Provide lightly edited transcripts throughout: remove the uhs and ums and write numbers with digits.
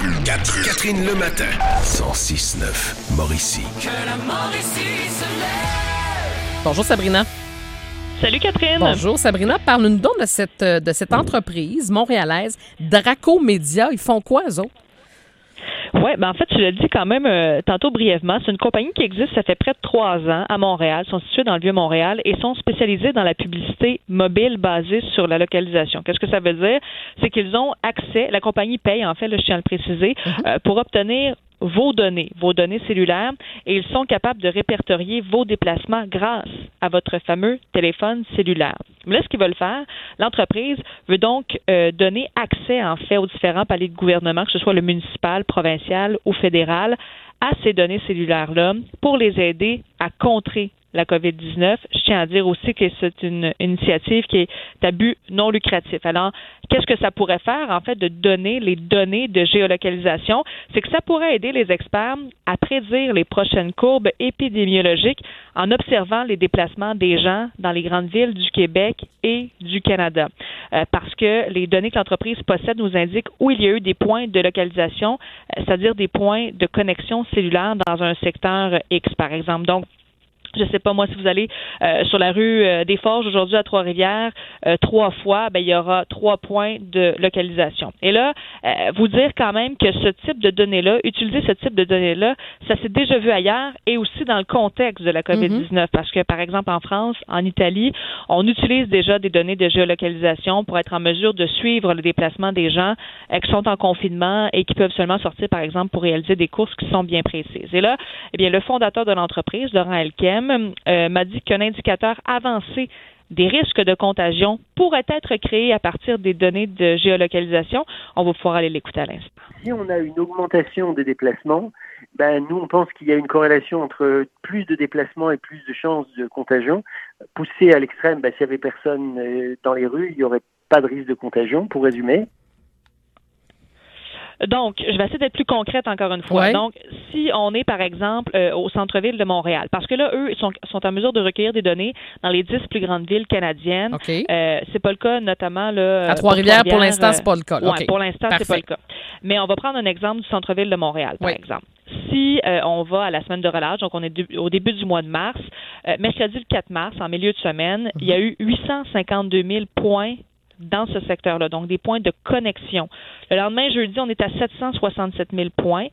Catherine le matin. 106.9 Mauricie. Que la Mauricie se lève. Bonjour Sabrina. Salut Catherine. Bonjour Sabrina. Parle-nous donc de cette entreprise montréalaise, Draco Media. Ils font quoi, eux autres? Oui, en fait, tu l'as dit quand même tantôt brièvement. C'est une compagnie qui existe, ça fait près de 3 ans à Montréal. Ils sont situés dans le Vieux-Montréal et sont spécialisés dans la publicité mobile basée sur la localisation. Qu'est-ce que ça veut dire? C'est qu'ils ont accès, la compagnie paye, en fait, là, je tiens à le préciser, pour obtenir vos données cellulaires, et ils sont capables de répertorier vos déplacements grâce à votre fameux téléphone cellulaire. Mais là, ce qu'ils veulent faire, l'entreprise veut donc donner accès, en fait, aux différents paliers de gouvernement, que ce soit le municipal, provincial ou fédéral, à ces données cellulaires-là pour les aider à contrer la COVID-19. Je tiens à dire aussi que c'est une initiative qui est à but non lucratif. Alors, qu'est-ce que ça pourrait faire, en fait, de donner les données de géolocalisation? C'est que ça pourrait aider les experts à prédire les prochaines courbes épidémiologiques en observant les déplacements des gens dans les grandes villes du Québec et du Canada. Parce que les données que l'entreprise possède nous indiquent où il y a eu des points de localisation, c'est-à-dire des points de connexion cellulaire dans un secteur X, par exemple. Donc, je ne sais pas, moi, si vous allez sur la rue des Forges aujourd'hui à Trois-Rivières, 3 fois, il y aura 3 points de localisation. Et là, vous dire quand même que ce type de données-là, utiliser ce type de données-là, ça s'est déjà vu ailleurs et aussi dans le contexte de la COVID-19. Parce que, par exemple, en France, en Italie, on utilise déjà des données de géolocalisation pour être en mesure de suivre le déplacement des gens qui sont en confinement et qui peuvent seulement sortir, par exemple, pour réaliser des courses qui sont bien précises. Et là, eh bien, le fondateur de l'entreprise, Laurent Elkem, m'a dit qu'un indicateur avancé des risques de contagion pourrait être créé à partir des données de géolocalisation. On va pouvoir aller l'écouter à l'instant. Si on a une augmentation des déplacements, nous, on pense qu'il y a une corrélation entre plus de déplacements et plus de chances de contagion. Poussé à l'extrême, s'il n'y avait personne dans les rues, il n'y aurait pas de risque de contagion, pour résumer. Donc, je vais essayer d'être plus concrète encore une fois. Ouais. Donc, si on est, par exemple, au centre-ville de Montréal, parce que là, eux, ils sont en mesure de recueillir des données dans les 10 plus grandes villes canadiennes. OK. C'est pas le cas, notamment, là. À Trois-Rivières, pour l'instant, c'est pas le cas. Oui, OK. pour l'instant, Parfait. c'est pas le cas. Mais on va prendre un exemple du centre-ville de Montréal, par exemple. Si on va à la semaine de relâche, donc on est au début du mois de mars, mercredi le 4 mars, en milieu de semaine, il y a eu 852 000 points dans ce secteur-là, donc des points de connexion. Le lendemain, jeudi, on est à 767 000 points.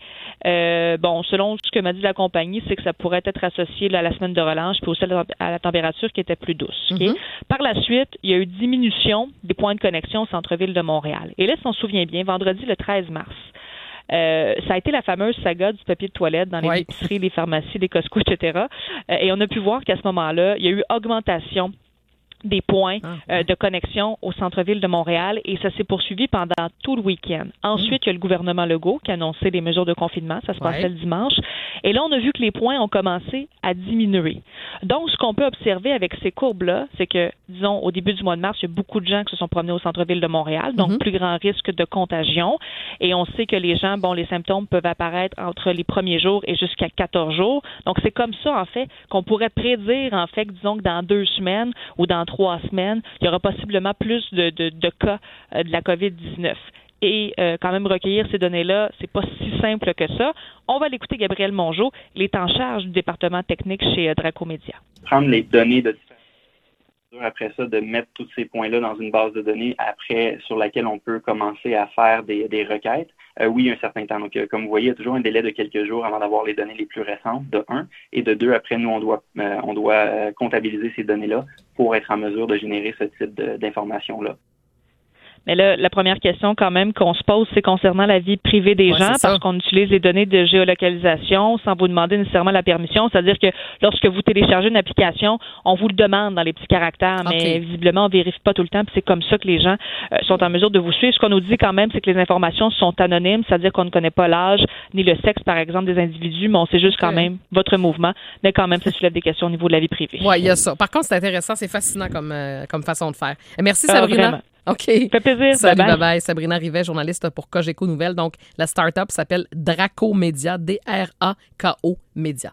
Selon ce que m'a dit la compagnie, c'est que ça pourrait être associé à la semaine de relâche puis aussi à la température qui était plus douce. Okay? Par la suite, il y a eu diminution des points de connexion au centre-ville de Montréal. Et là, si on se souvient bien, vendredi le 13 mars, ça a été la fameuse saga du papier de toilette dans les épiceries, les pharmacies, les Costco, etc. Et on a pu voir qu'à ce moment-là, il y a eu augmentation des points de connexion au centre-ville de Montréal et ça s'est poursuivi pendant tout le week-end. Ensuite, il y a le gouvernement Legault qui a annoncé les mesures de confinement. Ça se passait le dimanche. Et là, on a vu que les points ont commencé à diminuer. Donc, ce qu'on peut observer avec ces courbes-là, c'est que, disons, au début du mois de mars, il y a beaucoup de gens qui se sont promenés au centre-ville de Montréal, donc plus grand risque de contagion. Et on sait que les gens, les symptômes peuvent apparaître entre les premiers jours et jusqu'à 14 jours. Donc, c'est comme ça, en fait, qu'on pourrait prédire, en fait, disons que dans 2 semaines ou dans 3 semaines, il y aura possiblement plus de cas de la COVID-19. Et quand même recueillir ces données-là, c'est pas si simple que ça. On va l'écouter Gabriel Mongeau, il est en charge du département technique chez Draco Media. Prendre les données de après ça, de mettre tous ces points-là dans une base de données après sur laquelle on peut commencer à faire des requêtes. Oui, un certain temps. Donc, comme vous voyez, il y a toujours un délai de quelques jours avant d'avoir les données les plus récentes, de 1. Et de 2, après, nous, on doit comptabiliser ces données-là pour être en mesure de générer ce type d'informations-là. Mais là, la première question quand même qu'on se pose, c'est concernant la vie privée des gens, parce qu'on utilise les données de géolocalisation sans vous demander nécessairement la permission. C'est-à-dire que lorsque vous téléchargez une application, on vous le demande dans les petits caractères, mais visiblement, on ne vérifie pas tout le temps, puis c'est comme ça que les gens sont en mesure de vous suivre. Ce qu'on nous dit quand même, c'est que les informations sont anonymes, c'est-à-dire qu'on ne connaît pas l'âge ni le sexe, par exemple, des individus, mais on sait juste quand même votre mouvement, mais quand même, ça soulève des questions au niveau de la vie privée. Oui, il y a ça. Par contre, c'est intéressant, c'est fascinant comme façon de faire. Merci, Sabrina. Vraiment. OK. Ça fait plaisir. Salut, bye-bye. Sabrina Rivet, journaliste pour Cogeco Nouvelles. Donc, la start-up s'appelle Draco Media, Drako Media.